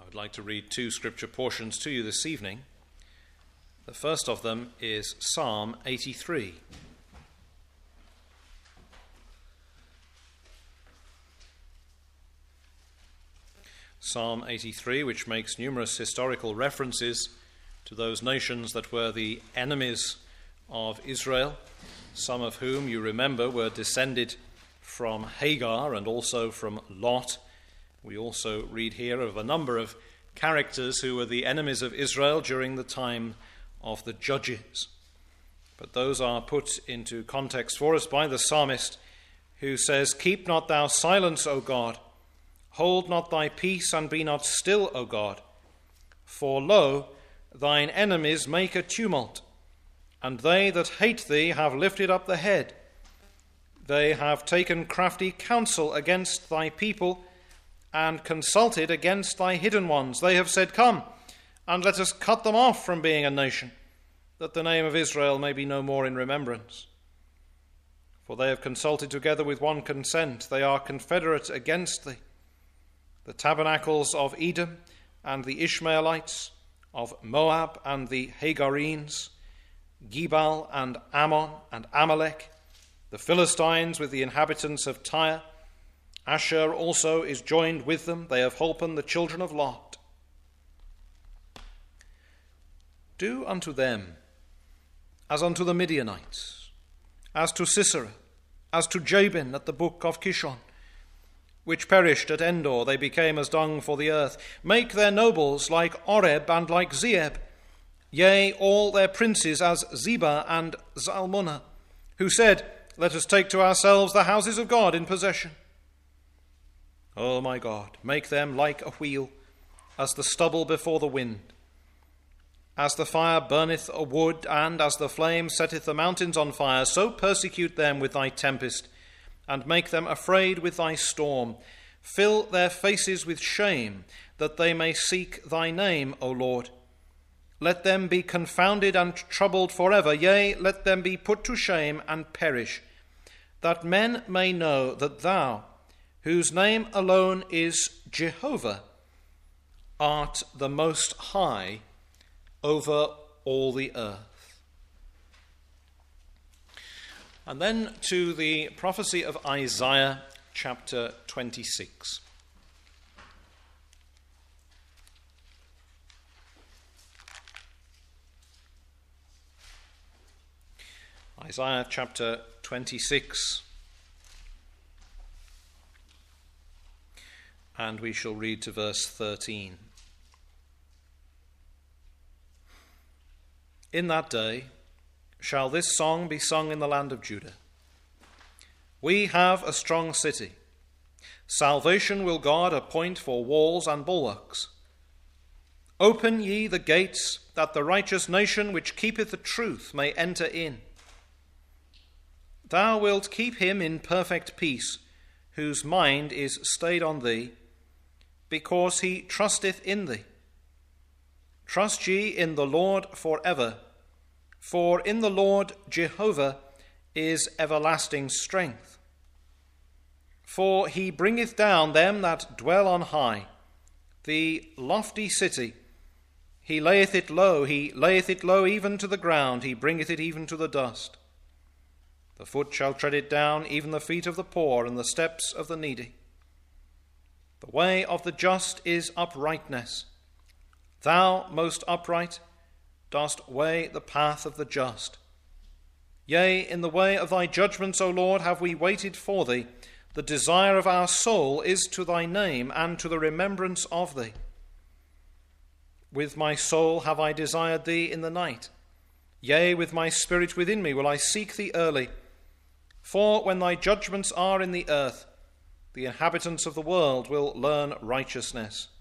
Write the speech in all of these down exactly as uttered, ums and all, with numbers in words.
would like to read two scripture portions to you this evening. The first of them is Psalm eighty-three. Psalm eighty-three, which makes numerous historical references to those nations that were the enemies of Israel, some of whom, you remember, were descended from Hagar and also from Lot. We also read here of a number of characters who were the enemies of Israel during the time of the Judges. But those are put into context for us by the psalmist, who says, "Keep not thou silence, O God. Hold not thy peace, and be not still, O God. For lo, thine enemies make a tumult, and they that hate thee have lifted up the head. They have taken crafty counsel against thy people, and consulted against thy hidden ones. They have said, Come, and let us cut them off from being a nation, that the name of Israel may be no more in remembrance. For they have consulted together with one consent. They are confederate against thee. The tabernacles of Edom and the Ishmaelites, of Moab and the Hagarenes, Gebal and Ammon and Amalek, the Philistines with the inhabitants of Tyre. Asher also is joined with them. They have holpen the children of Lot. Do unto them as unto the Midianites, as to Sisera, as to Jabin at the brook of Kishon, which perished at Endor. They became as dung for the earth. Make their nobles like Oreb and like Zeeb, yea, all their princes as Zebah and Zalmunna, who said, Let us take to ourselves the houses of God in possession. O my God, make them like a wheel, as the stubble before the wind. As the fire burneth a wood, and as the flame setteth the mountains on fire, so persecute them with thy tempest, and make them afraid with thy storm. Fill their faces with shame, that they may seek thy name, O Lord. Let them be confounded and troubled forever, yea, let them be put to shame and perish, that men may know that thou, whose name alone is Jehovah, art the most high over all the earth." And then to the prophecy of Isaiah chapter twenty-six. Isaiah chapter twenty-six. And we shall read to verse thirteen. In that day shall this song be sung in the land of Judah. We have a strong city. Salvation will God appoint for walls and bulwarks. Open ye the gates, that the righteous nation which keepeth the truth may enter in. Thou wilt keep him in perfect peace, whose mind is stayed on thee, because he trusteth in thee. Trust ye in the Lord forever, for in the Lord Jehovah is everlasting strength. For he bringeth down them that dwell on high, the lofty city. He layeth it low, he layeth it low even to the ground, he bringeth it even to the dust. The foot shall tread it down, even the feet of the poor, and the steps of the needy. The way of the just is uprightness. Thou, most upright, dost weigh the path of the just. Yea, in the way of thy judgments, O Lord, have we waited for thee. The desire of our soul is to thy name, and to the remembrance of thee. With my soul have I desired thee in the night. Yea, with my spirit within me will I seek thee early. For when thy judgments are in the earth, the inhabitants of the world will learn righteousness.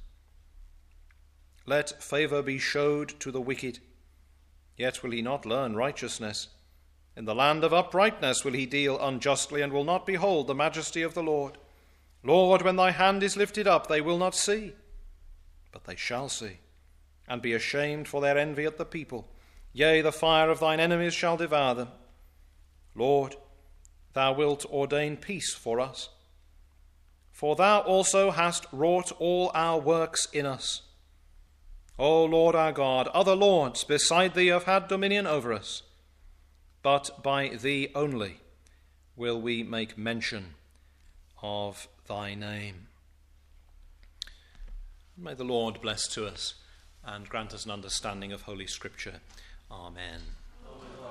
Let favour be showed to the wicked, yet will he not learn righteousness. In the land of uprightness will he deal unjustly, and will not behold the majesty of the Lord. Lord, when thy hand is lifted up, they will not see, but they shall see, and be ashamed for their envy at the people. Yea, the fire of thine enemies shall devour them. Lord, thou wilt ordain peace for us. For thou also hast wrought all our works in us. O Lord our God, other lords beside thee have had dominion over us, but by thee only will we make mention of thy name. May the Lord bless to us and grant us an understanding of Holy Scripture. Amen. Amen.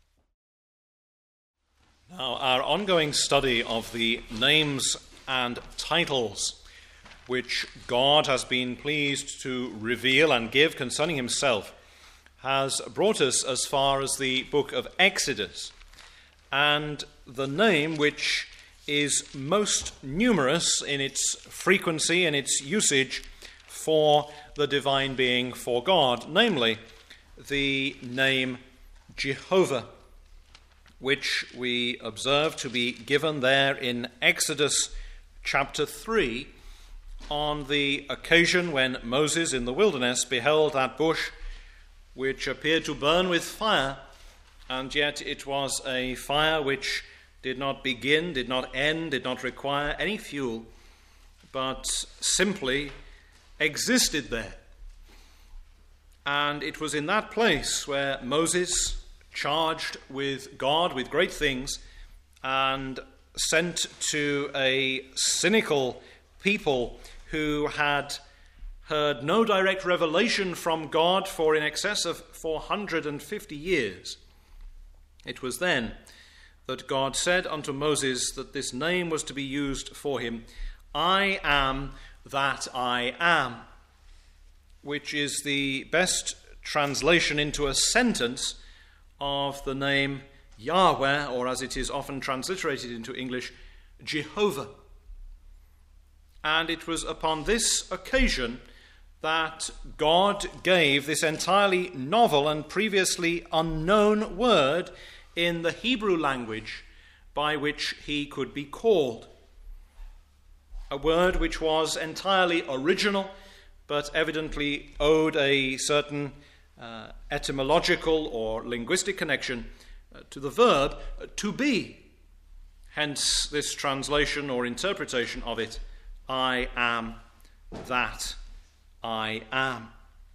Now, our ongoing study of the names and titles which God has been pleased to reveal and give concerning himself has brought us as far as the book of Exodus, and the name which is most numerous in its frequency and its usage for the divine being, for God, namely the name Jehovah, which we observe to be given there in Exodus chapter three, on the occasion when Moses in the wilderness beheld that bush which appeared to burn with fire, and yet it was a fire which did not begin, did not end, did not require any fuel, but simply existed there. And it was in that place where Moses, charged with God with great things, and sent to a cynical people who had heard no direct revelation from God for in excess of four hundred fifty years. It was then that God said unto Moses that this name was to be used for him, I am that I am, which is the best translation into a sentence of the name Yahweh, or as it is often transliterated into English, Jehovah. And it was upon this occasion that God gave this entirely novel and previously unknown word in the Hebrew language by which he could be called. A word which was entirely original, but evidently owed a certain uh, etymological or linguistic connection uh, to the verb uh, to be. Hence this translation or interpretation of it, I am that I am.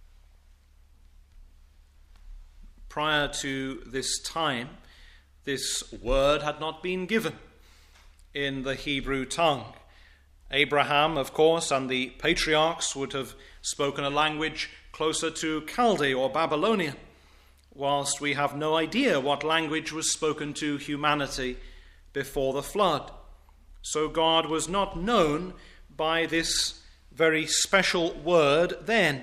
Prior to this time, this word had not been given in the Hebrew tongue. Abraham, of course, and the patriarchs would have spoken a language closer to Chaldee or Babylonian, whilst we have no idea what language was spoken to humanity before the flood. So God was not known by this very special word then.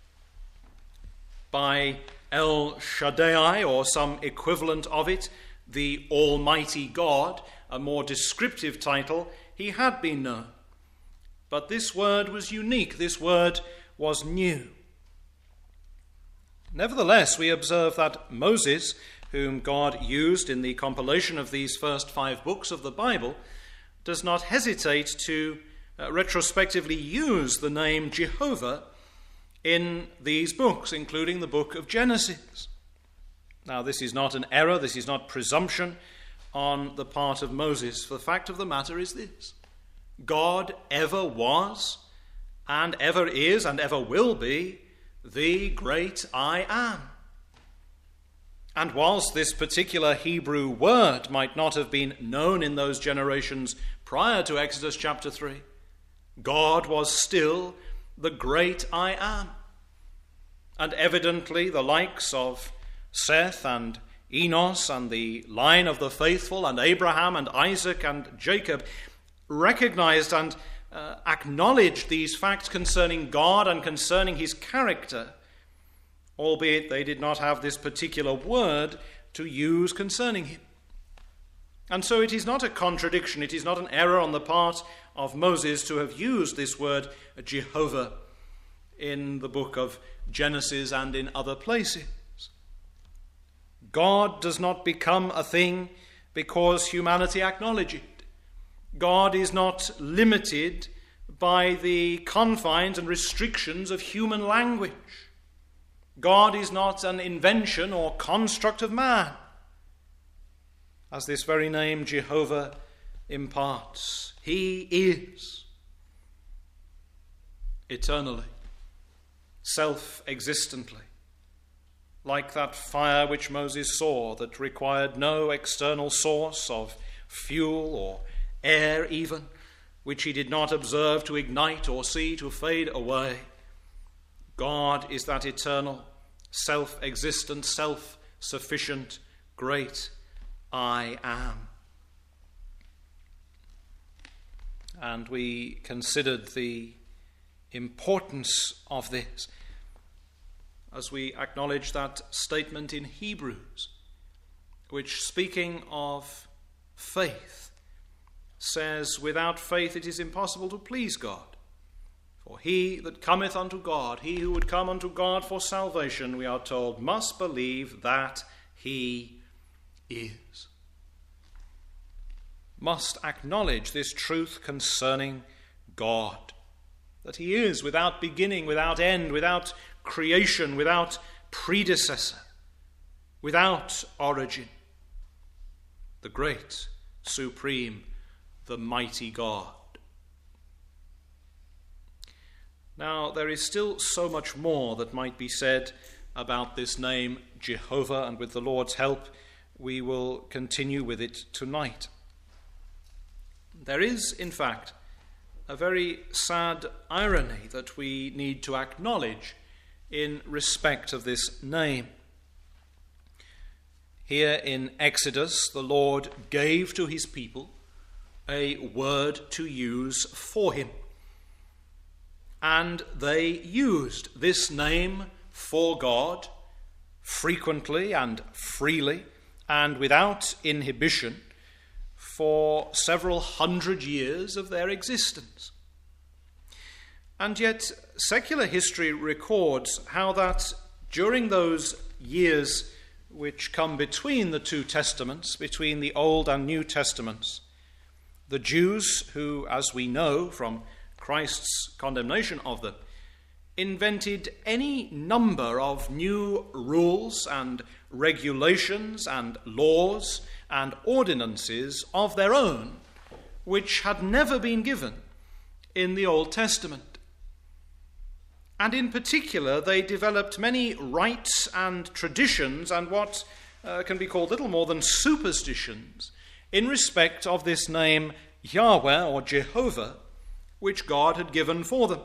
By El Shaddai, or some equivalent of it, the Almighty God, a more descriptive title, he had been known. But this word was unique, this word was new. Nevertheless, we observe that Moses, whom God used in the compilation of these first five books of the Bible, does not hesitate to uh, retrospectively use the name Jehovah in these books, including the book of Genesis. Now, this is not an error, this is not presumption on the part of Moses. For the fact of the matter is this: God ever was, and ever is, and ever will be the great I am. And whilst this particular Hebrew word might not have been known in those generations prior to Exodus chapter three, God was still the great I am. And evidently the likes of Seth and Enos and the line of the faithful and Abraham and Isaac and Jacob recognized and uh, acknowledged these facts concerning God and concerning his character, albeit they did not have this particular word to use concerning him. And so it is not a contradiction, it is not an error on the part of Moses to have used this word Jehovah in the book of Genesis and in other places. God does not become a thing because humanity acknowledges it. God is not limited by the confines and restrictions of human language. God is not an invention or construct of man, as this very name Jehovah imparts. He is eternally self-existently, like that fire which Moses saw that required no external source of fuel or air even, which he did not observe to ignite or see to fade away. God is that eternal, self-existent, self-sufficient, great I am. And we considered the importance of this as we acknowledge that statement in Hebrews, which, speaking of faith, says, without faith it is impossible to please God. For he that cometh unto God, he who would come unto God for salvation, we are told, must believe that he is. Must acknowledge this truth concerning God, that he is without beginning, without end, without creation, without predecessor, without origin. The great, supreme, the mighty God. Now, there is still so much more that might be said about this name, Jehovah, and with the Lord's help, we will continue with it tonight. There is, in fact, a very sad irony that we need to acknowledge in respect of this name. Here in Exodus, the Lord gave to his people a word to use for him. And they used this name for God frequently and freely and without inhibition for several hundred years of their existence. And yet, secular history records how that during those years which come between the two testaments, between the Old and New Testaments, the Jews, who, as we know from Christ's condemnation of them, invented any number of new rules and regulations and laws and ordinances of their own, which had never been given in the Old Testament. And in particular, they developed many rites and traditions and what uh, can be called little more than superstitions in respect of this name Yahweh or Jehovah, which God had given for them.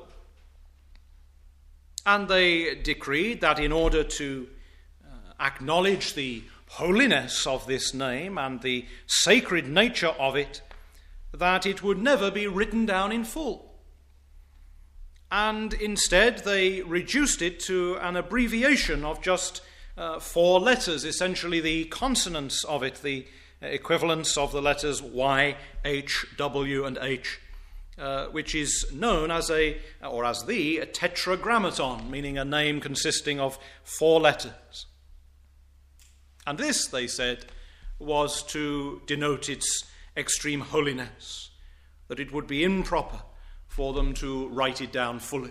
And they decreed that in order to uh, acknowledge the holiness of this name and the sacred nature of it, that it would never be written down in full. And instead they reduced it to an abbreviation of just uh, four letters, essentially the consonants of it, the equivalents of the letters Y, H, W, and H, uh, which is known as a, or as the, a tetragrammaton, meaning a name consisting of four letters. And this, they said, was to denote its extreme holiness, that it would be improper for them to write it down fully.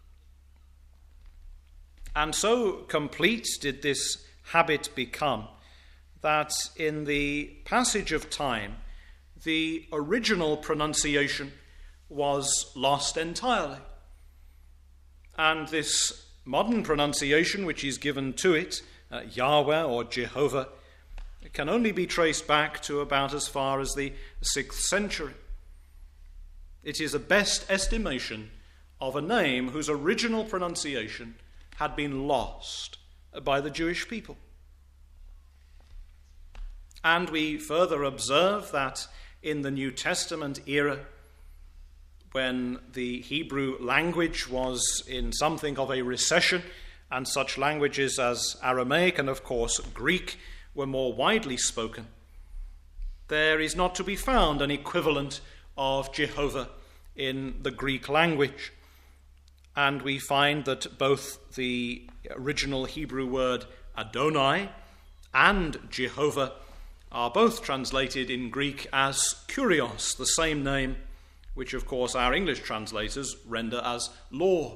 And so complete did this habit become that in the passage of time, the original pronunciation was lost entirely. And this modern pronunciation, which is given to it, uh, Yahweh or Jehovah, can only be traced back to about as far as the sixth century. It is a best estimation of a name whose original pronunciation had been lost by the Jewish people. And we further observe that in the New Testament era, when the Hebrew language was in something of a recession, and such languages as Aramaic and, of course, Greek were more widely spoken, there is not to be found an equivalent of Jehovah in the Greek language. And we find that both the original Hebrew word Adonai and Jehovah are both translated in Greek as Kyrios, the same name which, of course, our English translators render as Lord.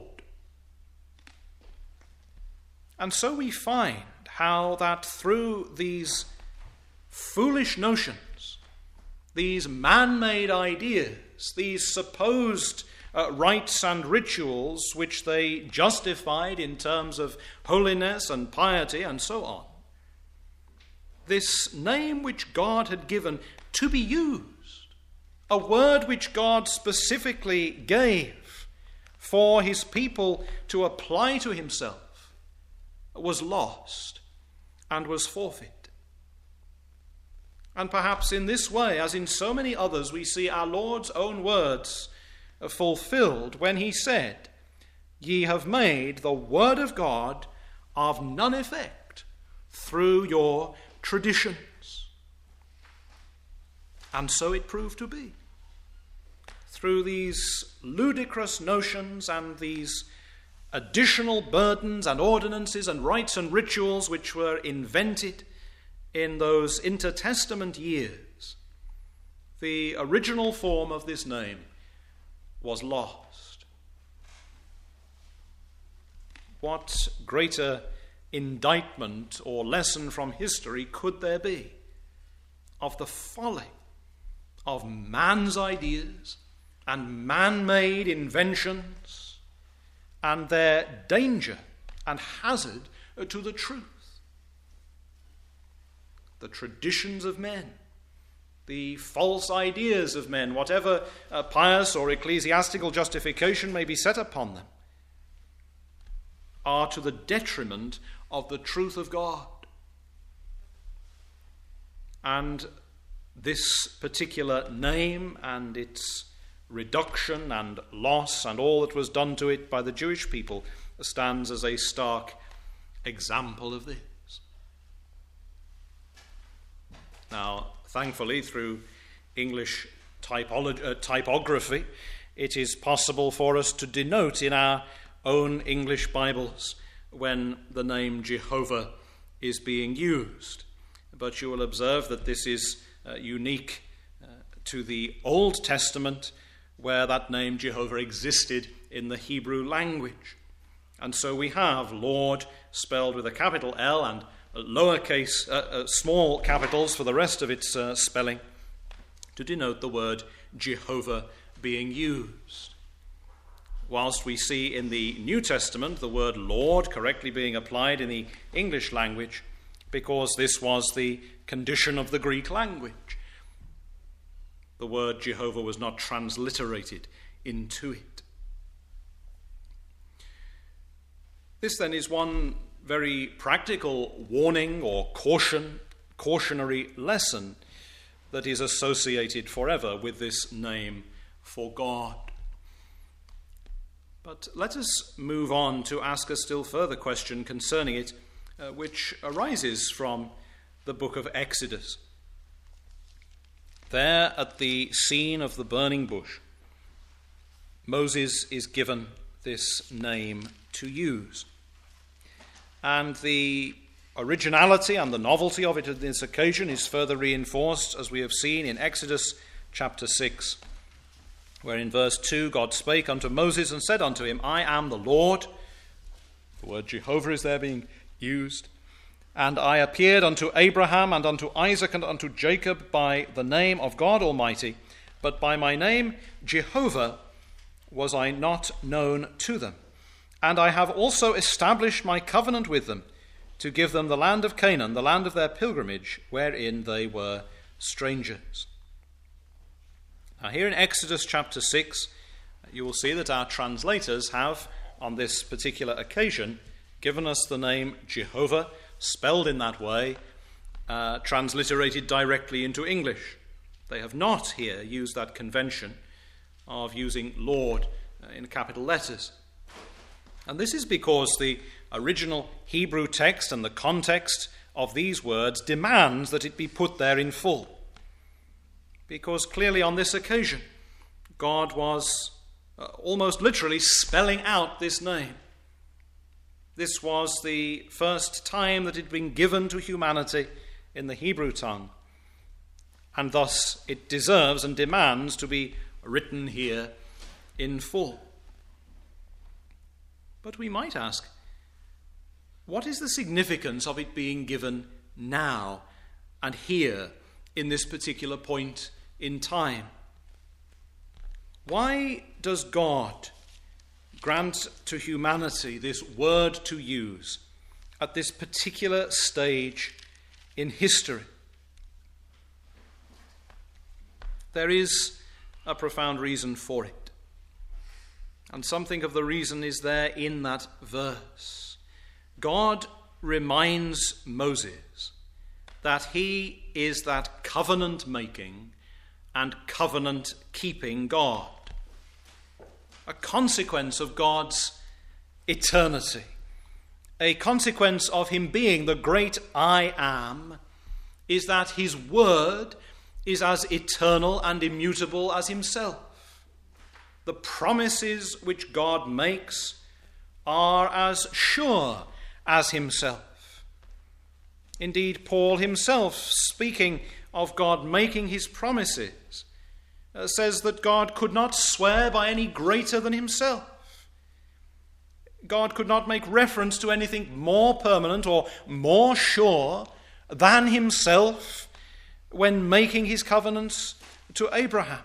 And so we find how that through these foolish notions, these man-made ideas, these supposed uh, rites and rituals which they justified in terms of holiness and piety and so on. This name which God had given to be used, a word which God specifically gave for his people to apply to himself, was lost and was forfeit. And perhaps in this way, as in so many others, we see our Lord's own words fulfilled when he said, "Ye have made the word of God of none effect through your traditions." And so it proved to be. Through these ludicrous notions and these additional burdens and ordinances and rites and rituals which were invented in those intertestament years, the original form of this name was lost. What greater indictment or lesson from history could there be of the folly of man's ideas and man-made inventions and their danger and hazard to the truth? The traditions of men, the false ideas of men, whatever uh, pious or ecclesiastical justification may be set upon them, are to the detriment of the truth of God. And this particular name and its reduction and loss and all that was done to it by the Jewish people stands as a stark example of this. Now, thankfully, through English typology, uh, typography, it is possible for us to denote in our own English Bibles when the name Jehovah is being used. But you will observe that this is uh, unique uh, to the Old Testament, where that name Jehovah existed in the Hebrew language. And so we have Lord spelled with a capital L and lowercase, uh, uh, small capitals for the rest of its uh, spelling, to denote the word Jehovah being used. Whilst we see in the New Testament the word Lord correctly being applied in the English language, because this was the condition of the Greek language. The word Jehovah was not transliterated into it. This then is one very practical warning or caution, cautionary lesson that is associated forever with this name for God. But let us move on to ask a still further question concerning it, uh, which arises from the book of Exodus. There at the scene of the burning bush, Moses is given this name to use. And the originality and the novelty of it on this occasion is further reinforced, as we have seen in Exodus chapter six, where in verse two God spake unto Moses and said unto him, I am the Lord. The word Jehovah is there being used. And I appeared unto Abraham and unto Isaac and unto Jacob by the name of God Almighty, but by my name Jehovah was I not known to them. And I have also established my covenant with them, to give them the land of Canaan, the land of their pilgrimage, wherein they were strangers. Now here in Exodus chapter six, you will see that our translators have, on this particular occasion, given us the name Jehovah, spelled in that way, uh, transliterated directly into English. They have not here used that convention of using Lord uh, in capital letters. And this is because the original Hebrew text and the context of these words demands that it be put there in full. Because clearly on this occasion, God was uh, almost literally spelling out this name. This was the first time that it had been given to humanity in the Hebrew tongue. And thus it deserves and demands to be written here in full. But we might ask, what is the significance of it being given now and here in this particular point in time? Why does God grant to humanity this word to use at this particular stage in history? There is a profound reason for it. And something of the reason is there in that verse. God reminds Moses that he is that covenant-making and covenant-keeping God, a consequence of God's eternity, a consequence of him being the great I Am, is that his word is as eternal and immutable as himself. The promises which God makes are as sure as himself. Indeed, Paul himself, speaking of God making his promises, uh, says that God could not swear by any greater than himself. God could not make reference to anything more permanent or more sure than himself when making his covenants to Abraham.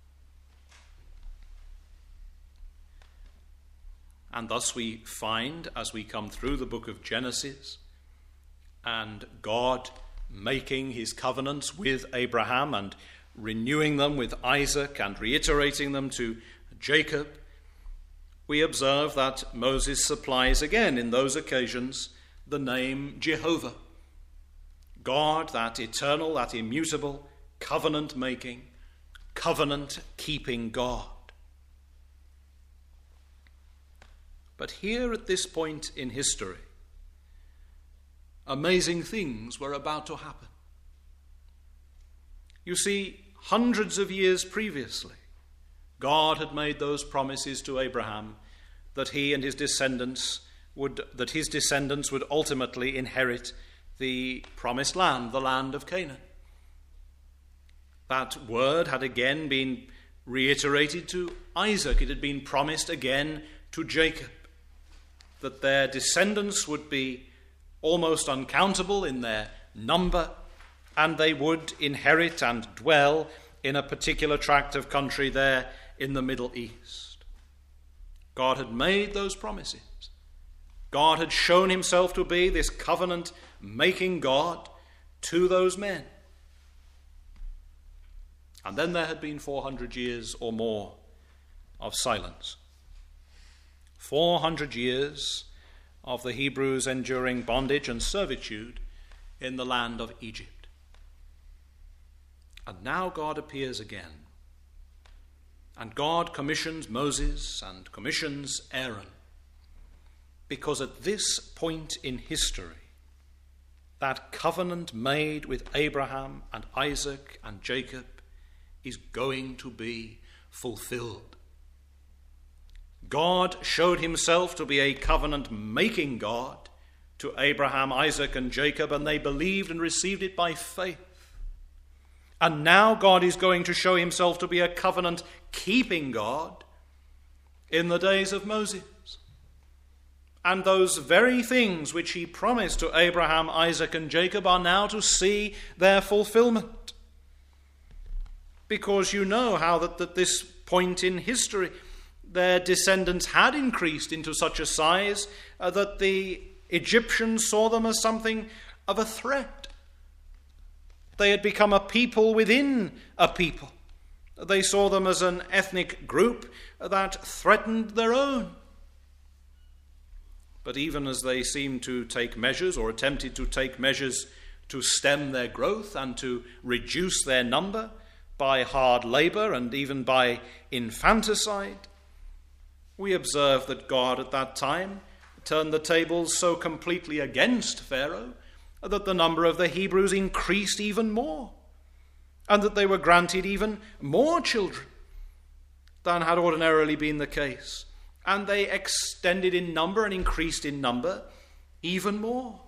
And thus we find, as we come through the book of Genesis, and God making his covenants with Abraham and renewing them with Isaac and reiterating them to Jacob, we observe that Moses supplies again in those occasions the name Jehovah. God, that eternal, that immutable, covenant-making, covenant-keeping God. But here at this point in history, amazing things were about to happen. You see, hundreds of years previously, God had made those promises to Abraham that he and his descendants would, that his descendants would ultimately inherit the promised land, the land of Canaan. That word had again been reiterated to Isaac. It had been promised again to Jacob, that their descendants would be almost uncountable in their number, and they would inherit and dwell in a particular tract of country there in the Middle East. God had made those promises. God had shown himself to be this covenant-making God to those men. And then there had been four hundred years or more of silence. four hundred years of the Hebrews enduring bondage and servitude in the land of Egypt. And now God appears again. And God commissions Moses and commissions Aaron, because at this point in history, that covenant made with Abraham and Isaac and Jacob is going to be fulfilled. God showed himself to be a covenant-making God to Abraham, Isaac, and Jacob, and they believed and received it by faith. And now God is going to show himself to be a covenant-keeping God in the days of Moses. And those very things which he promised to Abraham, Isaac, and Jacob are now to see their fulfillment. Because you know how that at this point in history, their descendants had increased into such a size uh, that the Egyptians saw them as something of a threat. They had become a people within a people. They saw them as an ethnic group that threatened their own. But even as they seemed to take measures, or attempted to take measures to stem their growth and to reduce their number by hard labor and even by infanticide, we observe that God at that time turned the tables so completely against Pharaoh that the number of the Hebrews increased even more, and that they were granted even more children than had ordinarily been the case. And they extended in number and increased in number even more.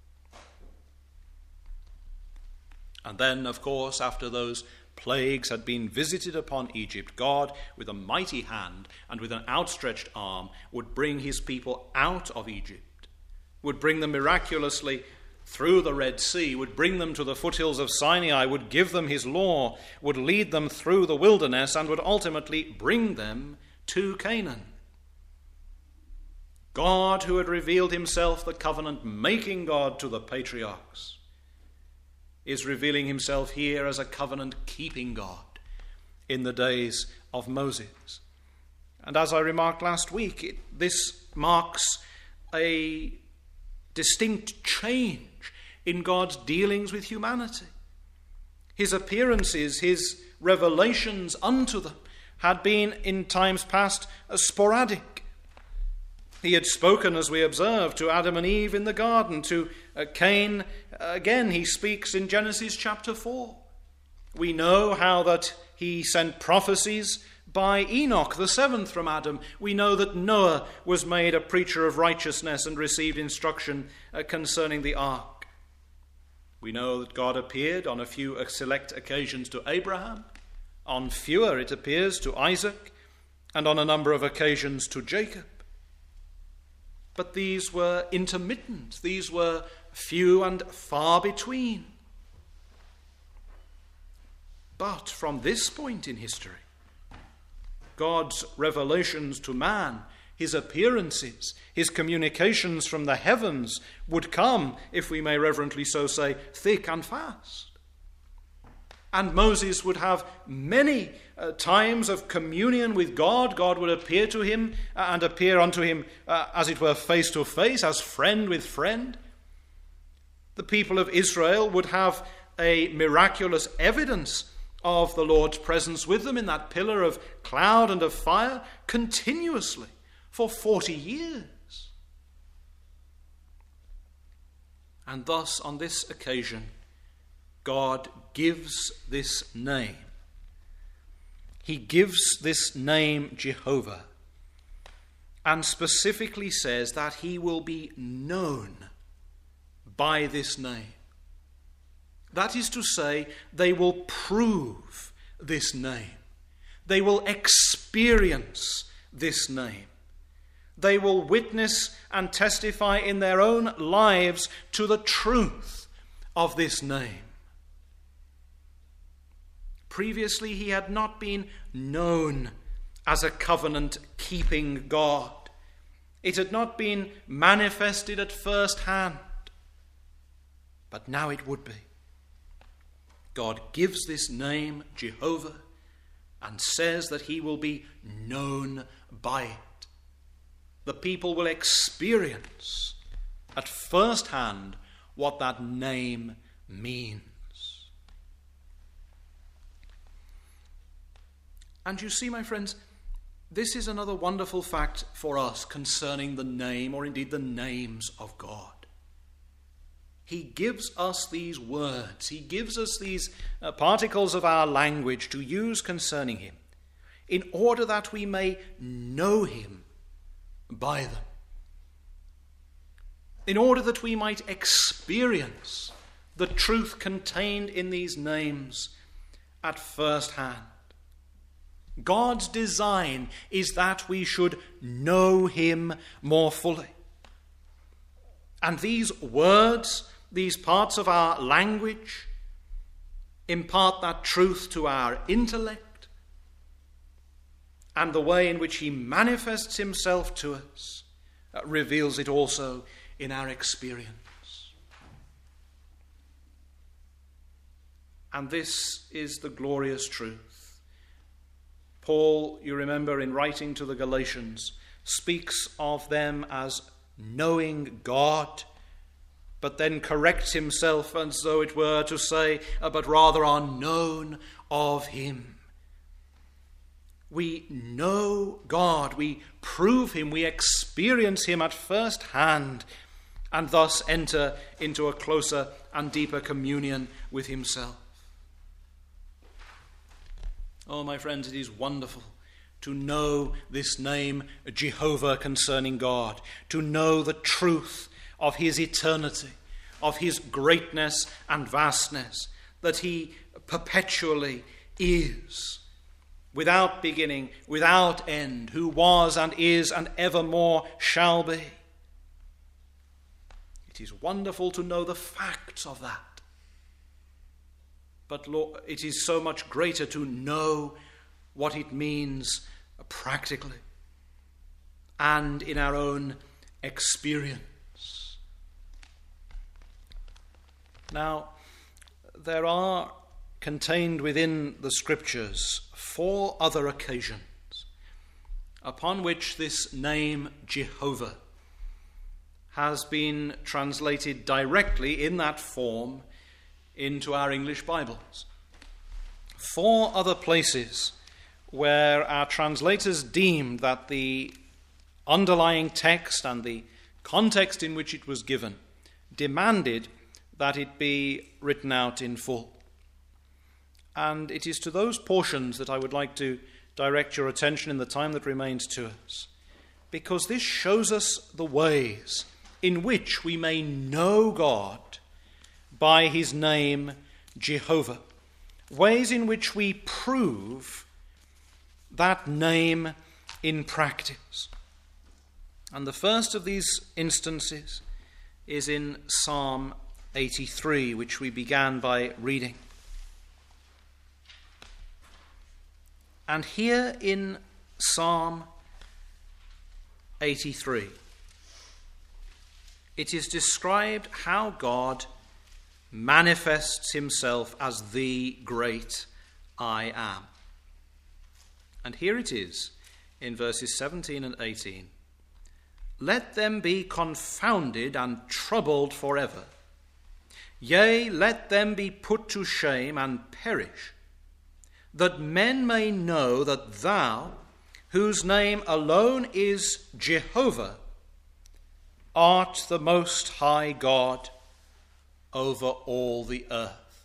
And then, of course, after those plagues had been visited upon Egypt, God, with a mighty hand and with an outstretched arm, would bring his people out of Egypt, would bring them miraculously through the Red Sea, would bring them to the foothills of Sinai, would give them his law, would lead them through the wilderness, and would ultimately bring them to Canaan. God, who had revealed himself the covenant-making God to the patriarchs, is revealing himself here as a covenant-keeping God in the days of Moses. And as I remarked last week, it, this marks a distinct change in God's dealings with humanity. His appearances, his revelations unto them had been in times past sporadic. He had spoken, as we observed, to Adam and Eve in the garden, to uh, Cain. Again, he speaks in Genesis chapter four. We know how that he sent prophecies by Enoch, the seventh from Adam. We know that Noah was made a preacher of righteousness and received instruction uh, concerning the ark. We know that God appeared on a few select occasions to Abraham, on fewer, it appears, to Isaac, and on a number of occasions to Jacob. But these were intermittent. These were few and far between. But from this point in history, God's revelations to man, his appearances, his communications from the heavens would come, if we may reverently so say, thick and fast. And Moses would have many uh, times of communion with God. God would appear to him uh, and appear unto him, uh, as it were, face to face, as friend with friend. The people of Israel would have a miraculous evidence of the Lord's presence with them in that pillar of cloud and of fire continuously for forty years. And thus, on this occasion, God gives this name. He gives this name Jehovah, and specifically says that he will be known by this name. That is to say, they will prove this name. They will experience this name. They will witness and testify in their own lives to the truth of this name. Previously, he had not been known as a covenant-keeping God. It had not been manifested at first hand. But now it would be. God gives this name, Jehovah, and says that he will be known by it. The people will experience at first hand what that name means. And you see, my friends, this is another wonderful fact for us concerning the name, or indeed the names of God. He gives us these words. He gives us these uh, particles of our language to use concerning him in order that we may know him by them. In order that we might experience the truth contained in these names at first hand. God's design is that we should know him more fully. And these words, these parts of our language, impart that truth to our intellect, and the way in which he manifests himself to us uh, reveals it also in our experience. And this is the glorious truth. Paul, you remember, in writing to the Galatians, speaks of them as knowing God, but then corrects himself as though it were to say, uh, but rather are known of him. We know God, we prove him, we experience him at first hand, and thus enter into a closer and deeper communion with himself. Oh, my friends, it is wonderful to know this name, Jehovah, concerning God, to know the truth of his eternity, of his greatness and vastness, that he perpetually is, without beginning, without end, who was and is and evermore shall be. It is wonderful to know the facts of that. But Lord, it is so much greater to know what it means practically and in our own experience. Now, there are contained within the Scriptures four other occasions upon which this name Jehovah has been translated directly in that form into our English Bibles. Four other places where our translators deemed that the underlying text and the context in which it was given demanded that it be written out in full. And it is to those portions that I would like to direct your attention in the time that remains to us, because this shows us the ways in which we may know God by his name Jehovah, ways in which we prove that name in practice. And the first of these instances is in Psalm eighty-three, which we began by reading. And here in Psalm eighty-three, it is described how God manifests himself as the great I am. And here it is in verses seventeen and eighteen. Let them be confounded and troubled forever. Yea, let them be put to shame and perish, that men may know that thou, whose name alone is Jehovah, art the most high God over all the earth.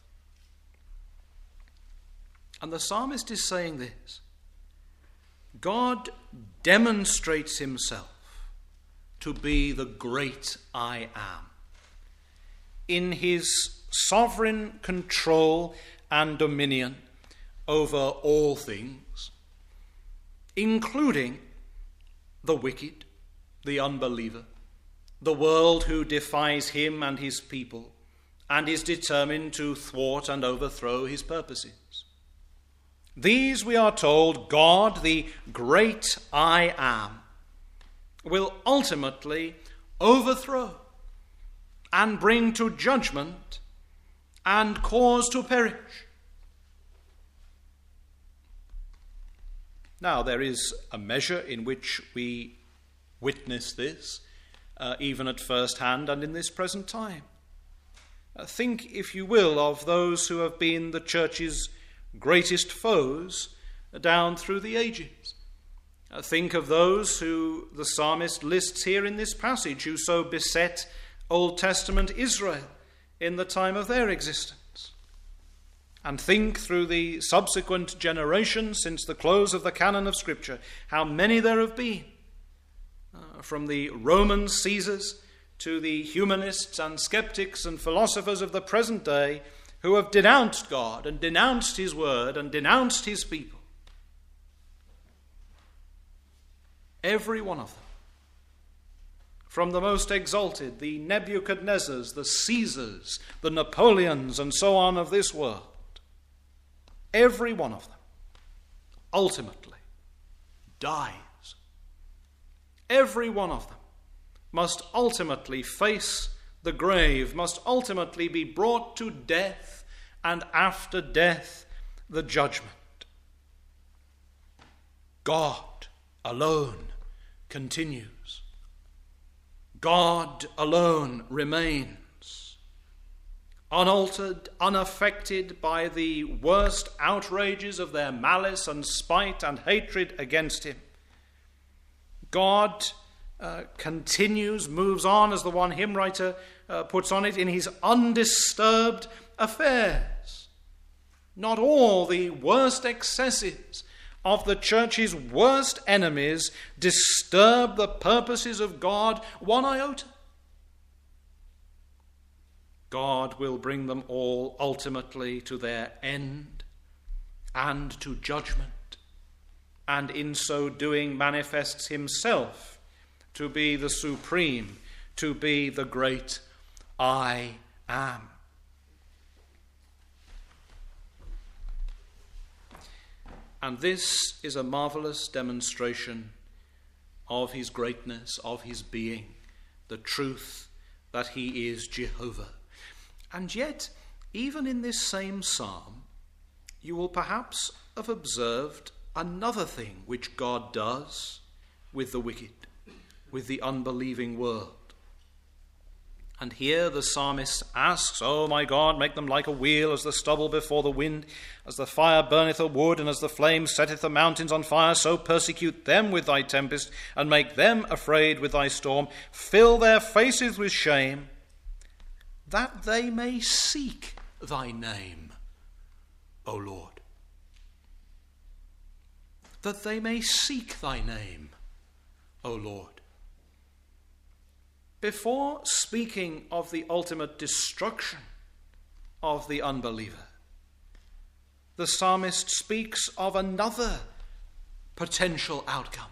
And the psalmist is saying this: God demonstrates himself to be the great I am in his sovereign control and dominion over all things, including the wicked, the unbeliever, the world who defies him and his people and is determined to thwart and overthrow his purposes. These, we are told, God, the great I am, will ultimately overthrow and bring to judgment and cause to perish. Now, there is a measure in which we witness this, uh, even at first hand and in this present time. Uh, think, if you will, of those who have been the church's greatest foes down through the ages. Uh, think of those who the psalmist lists here in this passage, who so beset Old Testament Israel in the time of their existence. And think through the subsequent generations since the close of the canon of Scripture, how many there have been, uh, from the Roman Caesars to the humanists and skeptics and philosophers of the present day, who have denounced God and denounced his word and denounced his people. Every one of them, from the most exalted, the Nebuchadnezzars, the Caesars, the Napoleons, and so on of this world, every one of them ultimately dies. Every one of them must ultimately face the grave, must ultimately be brought to death, and after death, the judgment. God alone continues. God alone remains, unaltered, unaffected by the worst outrages of their malice and spite and hatred against him. God uh, continues, moves on, as the one hymn writer uh, puts on it, in his undisturbed affairs. Not all the worst excesses of the church's worst enemies disturb the purposes of God one iota. God will bring them all ultimately to their end and to judgment, and in so doing manifests himself to be the supreme, to be the great I am. And this is a marvelous demonstration of his greatness, of his being, the truth that he is Jehovah. And yet, even in this same psalm, you will perhaps have observed another thing which God does with the wicked, with the unbelieving world. And here the psalmist asks, "O my God, make them like a wheel, as the stubble before the wind, as the fire burneth a wood, and as the flame setteth the mountains on fire, so persecute them with thy tempest, and make them afraid with thy storm. Fill their faces with shame, that they may seek thy name, O Lord." That they may seek thy name, O Lord. Before speaking of the ultimate destruction of the unbeliever, the psalmist speaks of another potential outcome,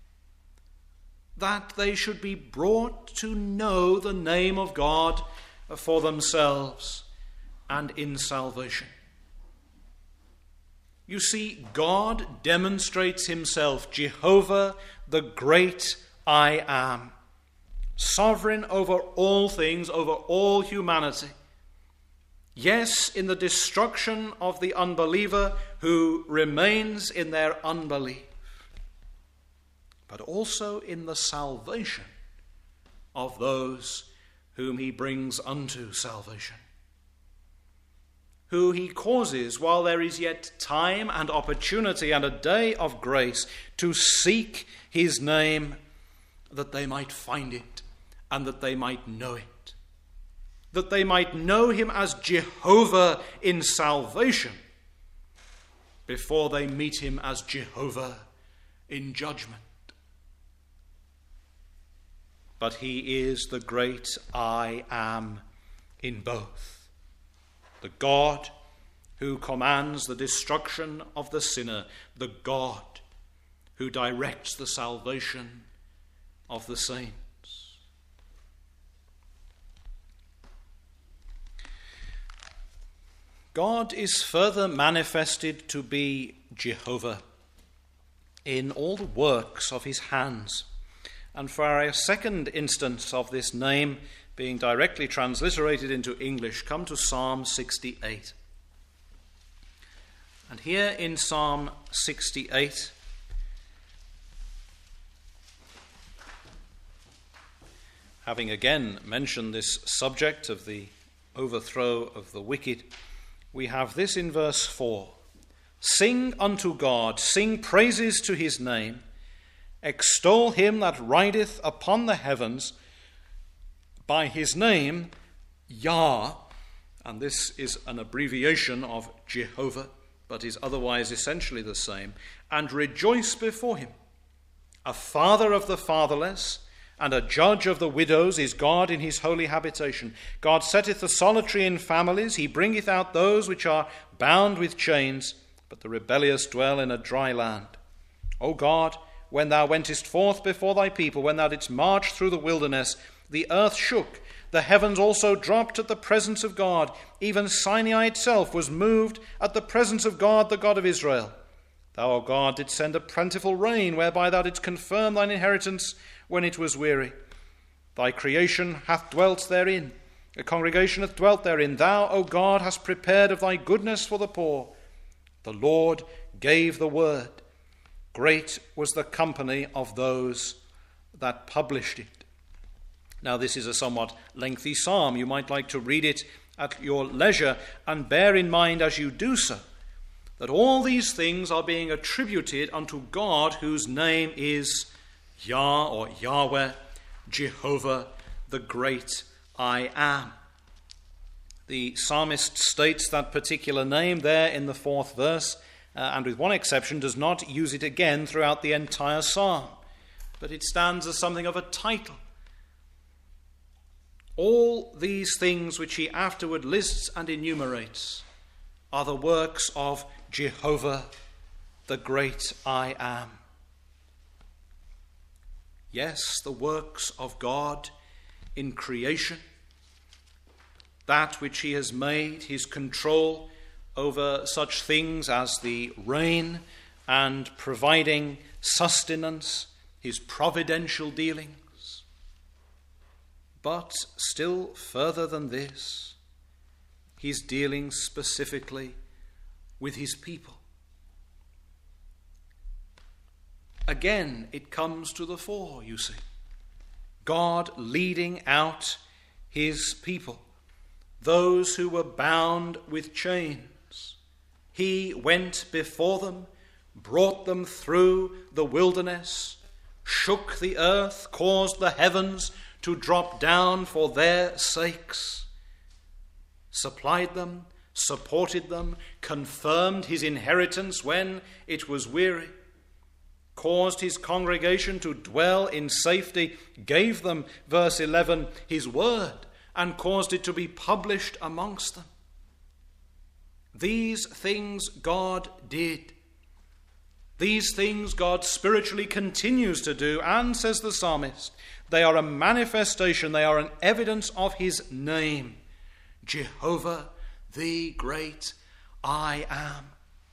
that they should be brought to know the name of God for themselves and in salvation. You see, God demonstrates himself, Jehovah, the great I am, sovereign over all things, over all humanity. Yes, in the destruction of the unbeliever who remains in their unbelief, but also in the salvation of those whom he brings unto salvation, who he causes, while there is yet time and opportunity and a day of grace, to seek his name, that they might find it and that they might know it, that they might know him as Jehovah in salvation before they meet him as Jehovah in judgment. But he is the great I am in both, the God who commands the destruction of the sinner, the God who directs the salvation of the saints. God is further manifested to be Jehovah in all the works of his hands. And for our second instance of this name being directly transliterated into English, come to Psalm sixty-eight. And here in Psalm sixty-eight, having again mentioned this subject of the overthrow of the wicked, we have this in verse four. Sing unto God, sing praises to his name, extol him that rideth upon the heavens, by his name, Yah, and this is an abbreviation of Jehovah, but is otherwise essentially the same, and rejoice before him. A father of the fatherless, and a judge of the widows is God in his holy habitation. God setteth the solitary in families, he bringeth out those which are bound with chains, but the rebellious dwell in a dry land. O God, when thou wentest forth before thy people, when thou didst march through the wilderness, the earth shook, the heavens also dropped at the presence of God. Even Sinai itself was moved at the presence of God, the God of Israel. Thou, O God, didst send a plentiful rain, whereby thou didst confirm thine inheritance when it was weary. Thy creation hath dwelt therein, a congregation hath dwelt therein. Thou, O God, hast prepared of thy goodness for the poor. The Lord gave the word. Great was the company of those that published it. Now, this is a somewhat lengthy psalm. You might like to read it at your leisure, and bear in mind as you do so that all these things are being attributed unto God, whose name is Yah or Yahweh, Jehovah, the great I am. The psalmist states that particular name there in the fourth verse, uh, and with one exception does not use it again throughout the entire psalm, but it stands as something of a title. All these things which he afterward lists and enumerates are the works of Jehovah, the great I am. Yes, the works of God in creation, that which he has made, his control over such things as the rain and providing sustenance, his providential dealings. But still further than this, he's dealing specifically with his people. Again, it comes to the fore, you see. God leading out his people, those who were bound with chains. He went before them, brought them through the wilderness, shook the earth, caused the heavens to drop down for their sakes, supplied them, supported them, confirmed his inheritance when it was weary, caused his congregation to dwell in safety, gave them, verse eleven, his word, and caused it to be published amongst them. These things God did. These things God spiritually continues to do, and, says the psalmist, they are a manifestation, they are an evidence of his name, Jehovah, the great I am.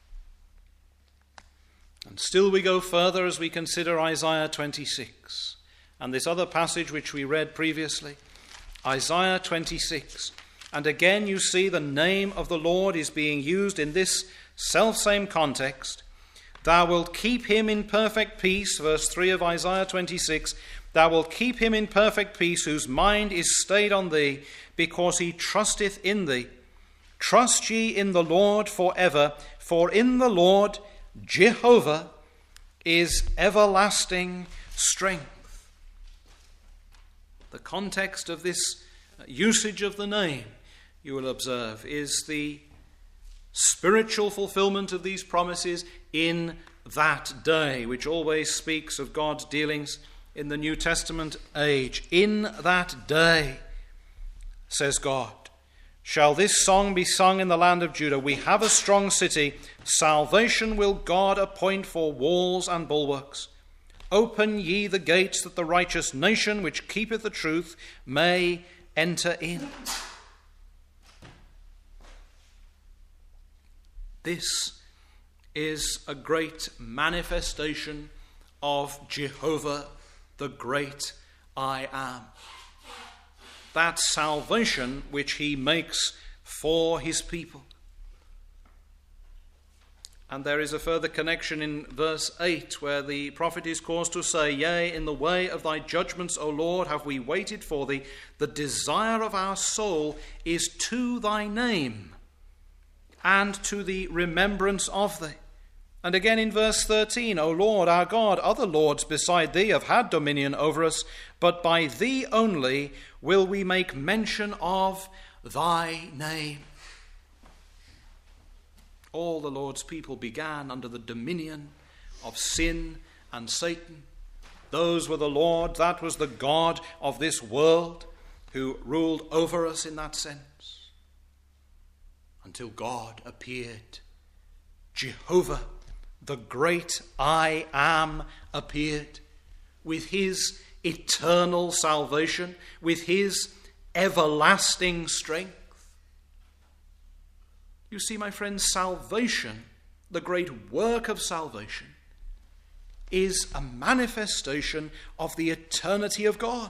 And still we go further as we consider Isaiah twenty-six and this other passage which we read previously, Isaiah twenty-six. And again you see the name of the Lord is being used in this selfsame context. Thou wilt keep him in perfect peace, verse three of Isaiah twenty-six. Thou wilt keep him in perfect peace, whose mind is stayed on thee, because he trusteth in thee. Trust ye in the Lord forever, for in the Lord Jehovah is everlasting strength. The context of this usage of the name, you will observe, is the spiritual fulfillment of these promises in that day, which always speaks of God's dealings in the New Testament age. In that day, says God, shall this song be sung in the land of Judah. We have a strong city. Salvation will God appoint for walls and bulwarks. Open ye the gates, that the righteous nation which keepeth the truth may enter in. This is a great manifestation of Jehovah, the great I am. That salvation which he makes for his people. And there is a further connection in verse eight, where the prophet is caused to say, Yea, in the way of thy judgments, O Lord, have we waited for thee. The desire of our soul is to thy name, and to the remembrance of thee. And again in verse thirteen, O Lord our God, other lords beside thee have had dominion over us, but by thee only will we make mention of thy name. All the Lord's people began under the dominion of sin and Satan. Those were the Lord, that was the God of this world who ruled over us in that sense. Until God appeared. Jehovah, the great I am, appeared with his eternal salvation, with his everlasting strength. You see, my friends, salvation, the great work of salvation, is a manifestation of the eternity of God.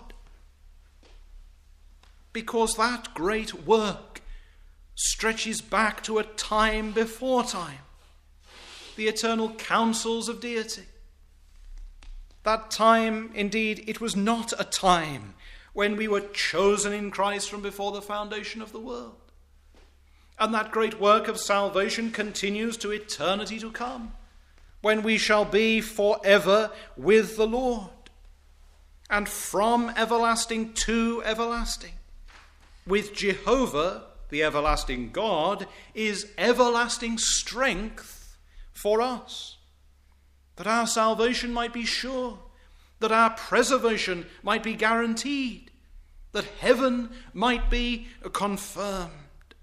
Because that great work stretches back to a time before time, the eternal counsels of deity. That time, indeed, it was not a time when we were chosen in Christ from before the foundation of the world. And that great work of salvation continues to eternity to come, when we shall be forever with the Lord, and from everlasting to everlasting. With Jehovah, the everlasting God, is everlasting strength for us, that our salvation might be sure, that our preservation might be guaranteed, that heaven might be confirmed.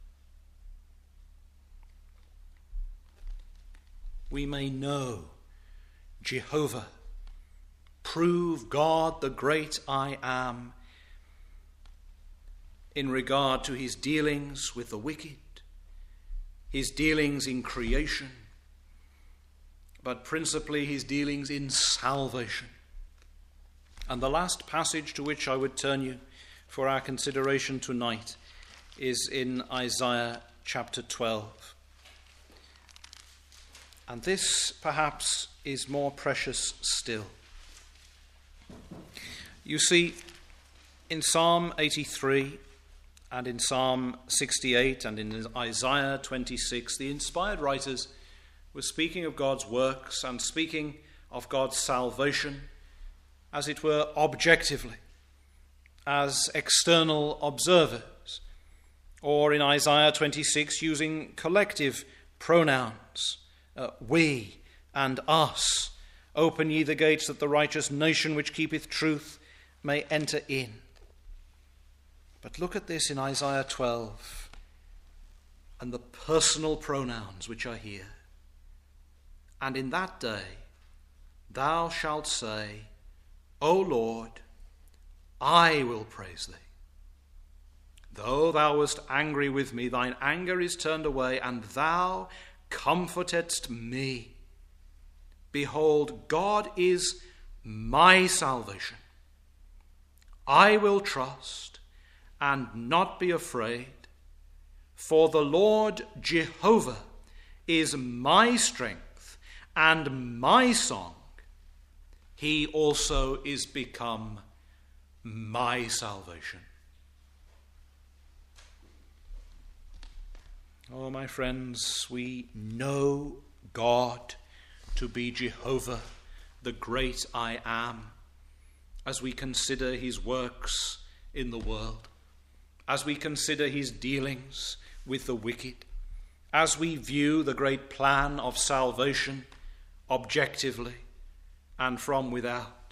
We may know Jehovah, prove God the great I am, in regard to his dealings with the wicked, his dealings in creation, but principally his dealings in salvation. And the last passage to which I would turn you for our consideration tonight is in Isaiah chapter twelve. And this perhaps is more precious still. You see, in Psalm eighty-three and in Psalm sixty-eight and in Isaiah twenty-six, the inspired writers were speaking of God's works and speaking of God's salvation, as it were, objectively, as external observers, or in Isaiah twenty-six using collective pronouns, uh, we and us. Open ye the gates that the righteous nation which keepeth truth may enter in. But look at this in Isaiah twelve and the personal pronouns which are here. And in that day thou shalt say, O Lord, I will praise thee. Though thou wast angry with me, thine anger is turned away, and thou comfortedst me. Behold, God is my salvation. I will trust and not be afraid, for the Lord Jehovah is my strength and my song. He also is become my salvation. Oh, my friends, we know God to be Jehovah, the great I am, as we consider his works in the world, as we consider his dealings with the wicked, as we view the great plan of salvation objectively and from without.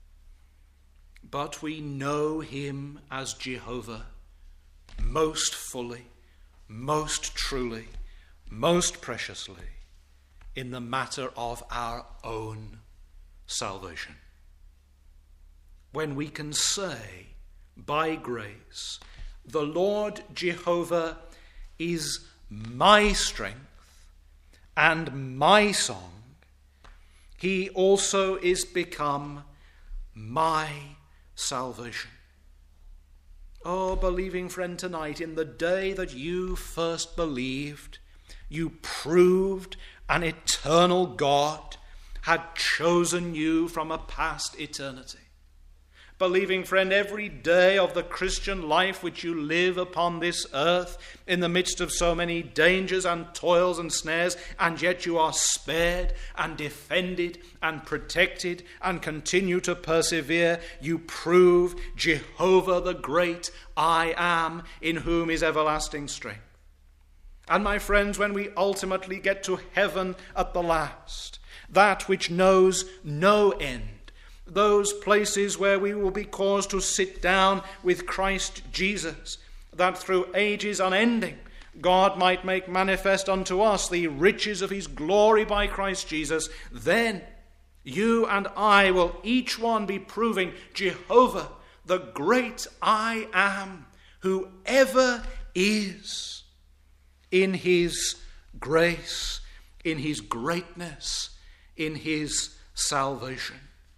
But we know him as Jehovah most fully, most truly, most preciously in the matter of our own salvation. When we can say, by grace, the Lord Jehovah is my strength and my song, he also is become my salvation. Oh, believing friend, tonight, in the day that you first believed, you proved an eternal God had chosen you from a past eternity. Believing friend, every day of the Christian life which you live upon this earth, in the midst of so many dangers and toils and snares, and yet you are spared and defended and protected and continue to persevere, you prove Jehovah the great I am, in whom is everlasting strength. And my friends, when we ultimately get to heaven at the last, that which knows no end, those places where we will be caused to sit down with Christ Jesus, that through ages unending God might make manifest unto us the riches of his glory by Christ Jesus, then you and I will each one be proving Jehovah, the great I am, who ever is, in his grace, in his greatness, in his salvation.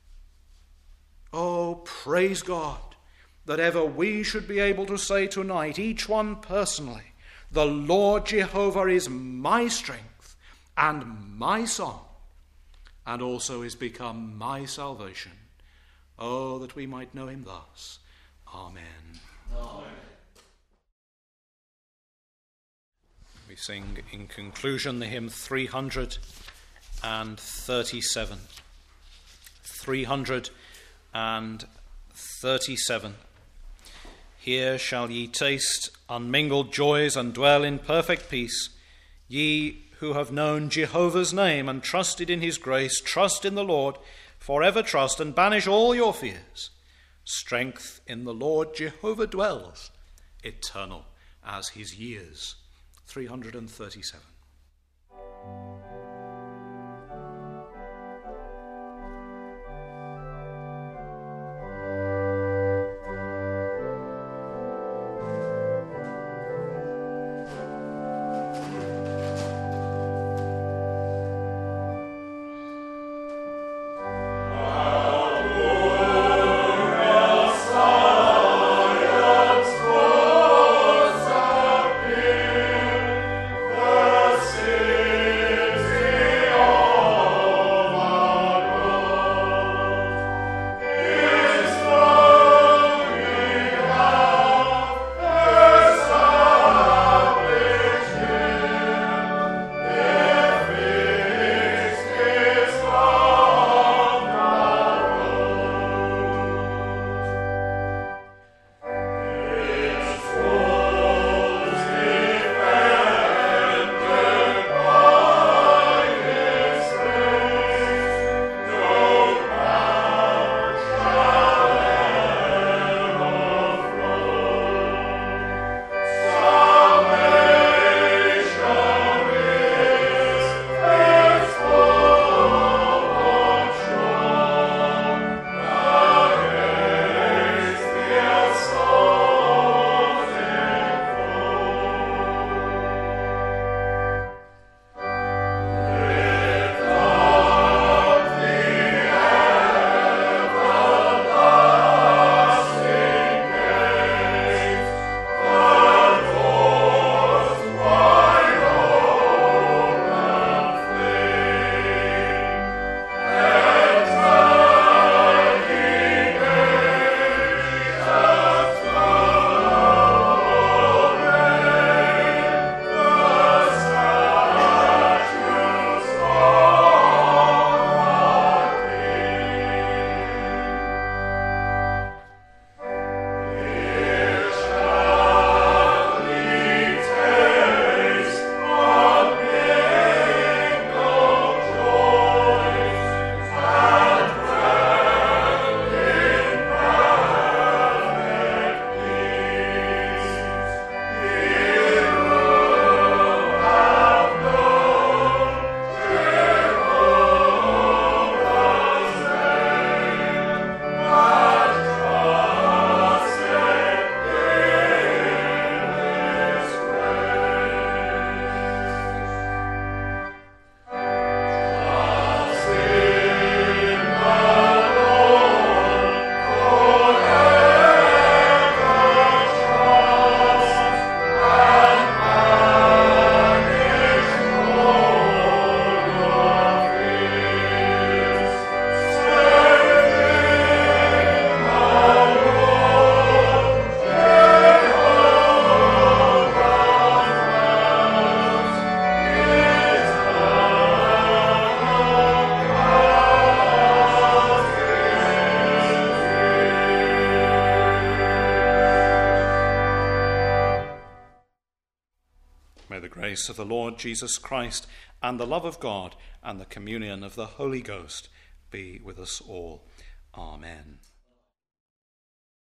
Oh, praise God, that ever we should be able to say tonight, each one personally, the Lord Jehovah is my strength and my song, and also is become my salvation. Oh, that we might know him thus. Amen. Amen. We sing in conclusion the hymn three hundred thirty-seven. three hundred thirty-seven. Here shall ye taste unmingled joys and dwell in perfect peace. Ye who have known Jehovah's name and trusted in his grace, trust in the Lord, forever trust, and banish all your fears. Strength in the Lord Jehovah dwells, eternal as his years. three hundred thirty-seven. May the grace of the Lord Jesus Christ and the love of God and the communion of the Holy Ghost be with us all. Amen.